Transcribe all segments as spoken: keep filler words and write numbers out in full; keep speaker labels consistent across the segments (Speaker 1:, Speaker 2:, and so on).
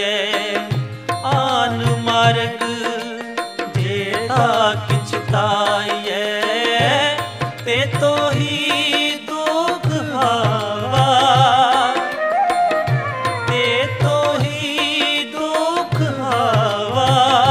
Speaker 1: आन मार्ग जेता किछ ताइए ते तो ही दुख हावा ते तो ही दुख हावा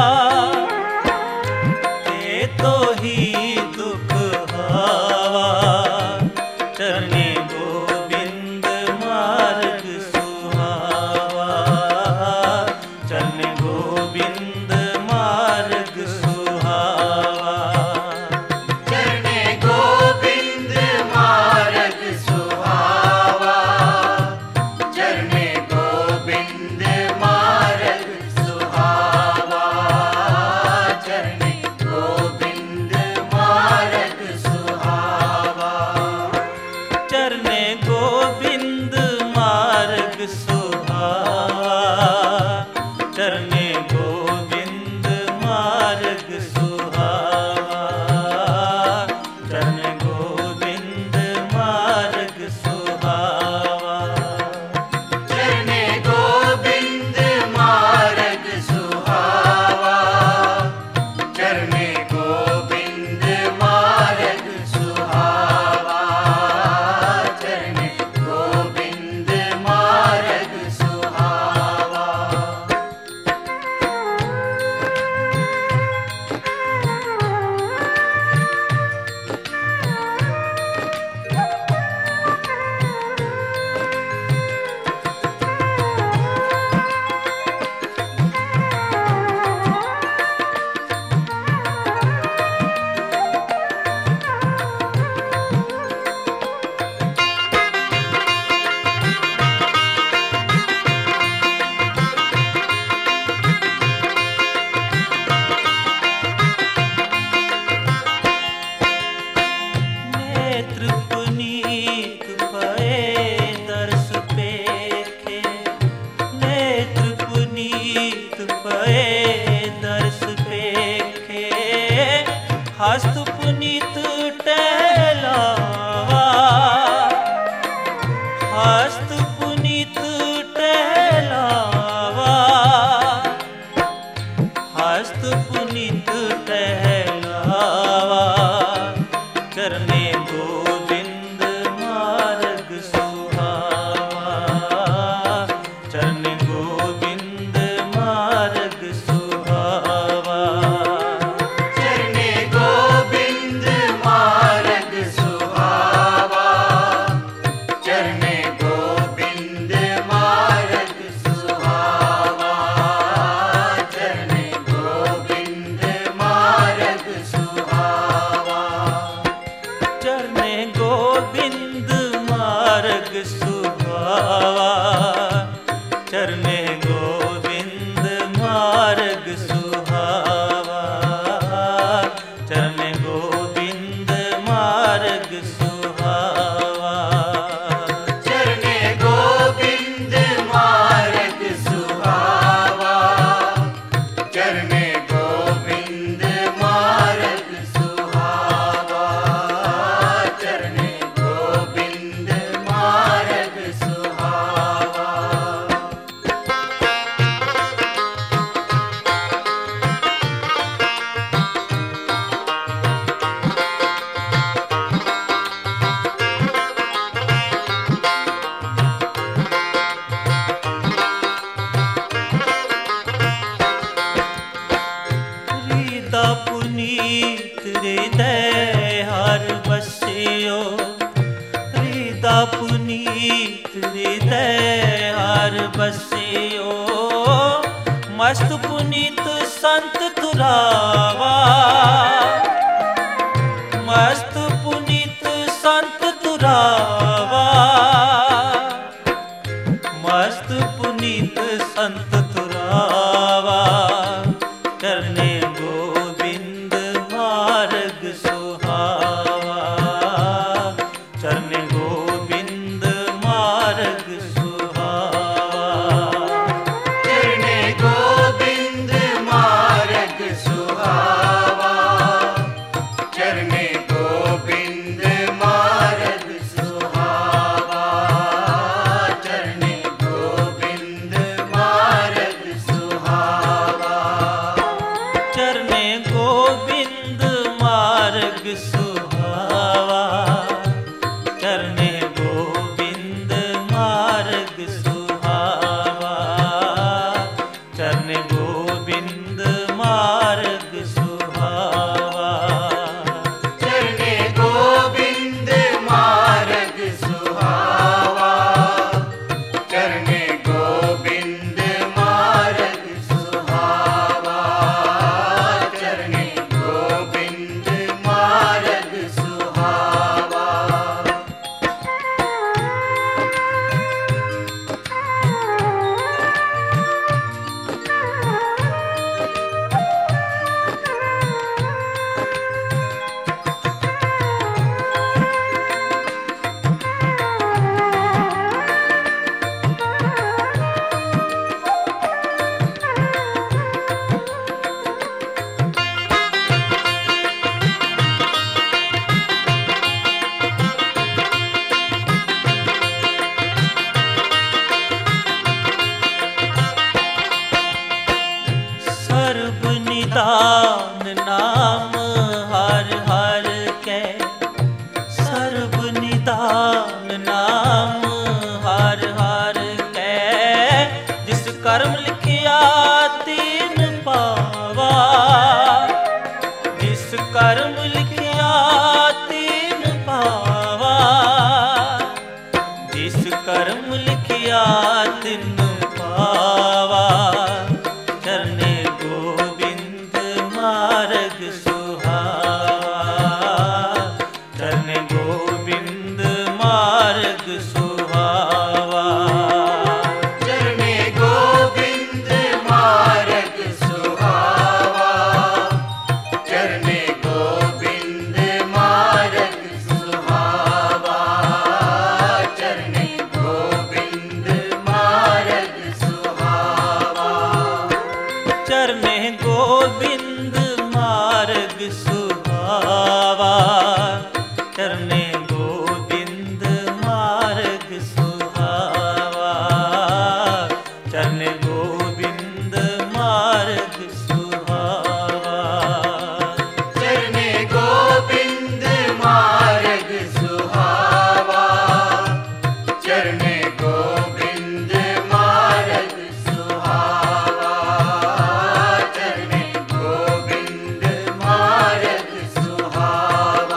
Speaker 1: ते तो ही दुख हावा चरणे गोविंद मार्ग सुहावा चरणे गोविंद मार्ग सुहावा
Speaker 2: चरणे गोविंद मार्ग सुहावा चरणे गोविंद मार्ग सुहावा चरणे गोविंद मार्ग सुहावा
Speaker 1: चरणे गोविंद मार्ग सुहावा चरणे गोविंद मार्ग सुहावा चरणे गोविंद मार्ग सुहावा
Speaker 2: चरणे गोविंद मार्ग सुहावा चरणे गोविंद मार्ग सुहावा चरणे गोविंद मार्ग सुहावा
Speaker 1: नेत्र पुनीत भये दर्श पेखे नेत्र पुनीत भये दर्श पेखे हस्त पुनीत टहलावा हस्त पुनीत टहलावा हस्त पुनीत टहलावा चरणे गोविंद मार्ग सुहावा चरणे गोविंद मार्ग सुहावा
Speaker 2: चरणे गोविंद मार्ग सुहावा चरणे गोविंद मार्ग सुहावा चरणे गोविंद मार्ग सुहावा
Speaker 1: चरणे गोविंद मार्ग सुहावा चरणे गोविंद मार्ग सुहावा चरणे गोविंद मार्ग सुहावा
Speaker 2: चरणे गोविंद मार्ग सुहावा चरणे गोविंद मार्ग सुहावा चरणे गोविंद मार्ग सुहावा
Speaker 1: हृदा पुनीत हृदय हर बसियो हृदा पुनीत हृदय हर बसियो मस्त पुनीत संत तुरावा मस्त पुनीत संत तुरावा मस्त पुनीत संत तुरावा चरणे गोविंद मार्ग सुहावा चरणे गोविंद मार्ग सुहावा
Speaker 2: चरणे गोविंद मार्ग सुहावा
Speaker 1: निदान नाम हर हर कै, सर्व निदान नाम हर हर कै। जिस कर्म लिखिया तीन पावा, जिस कर्म लिखिया तीन पावा, जिस कर्म लिखिया तिन पावा। चरने गोविंद मार्ग सुहावा, चरने गोविंद मार्ग सुहावा।
Speaker 2: चरने गोविंद मार्ग सुहावा, चरने गोविंद मार्ग सुहावा, चरने गोविंद मार्ग सुहावा।
Speaker 1: चरने गोविंद मार्ग सुहावा, चरने गोविंद मार्ग सुहावा, चरने गोविंद मार्ग सुहावा।
Speaker 2: चरने गोविंद मार्ग सुहावा, चरने गोविंद मार्ग सुहावा, चरने गोविंद मार्ग सुहावा।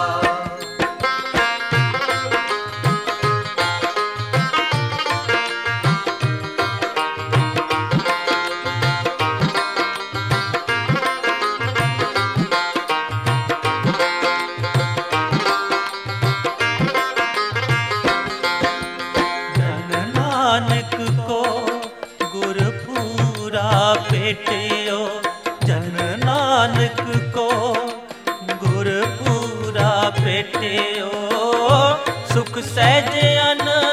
Speaker 1: जन नानक को गुर पूरा भेटियो, जन नानक को गुर पूरा भेटियो। सुख सहज अन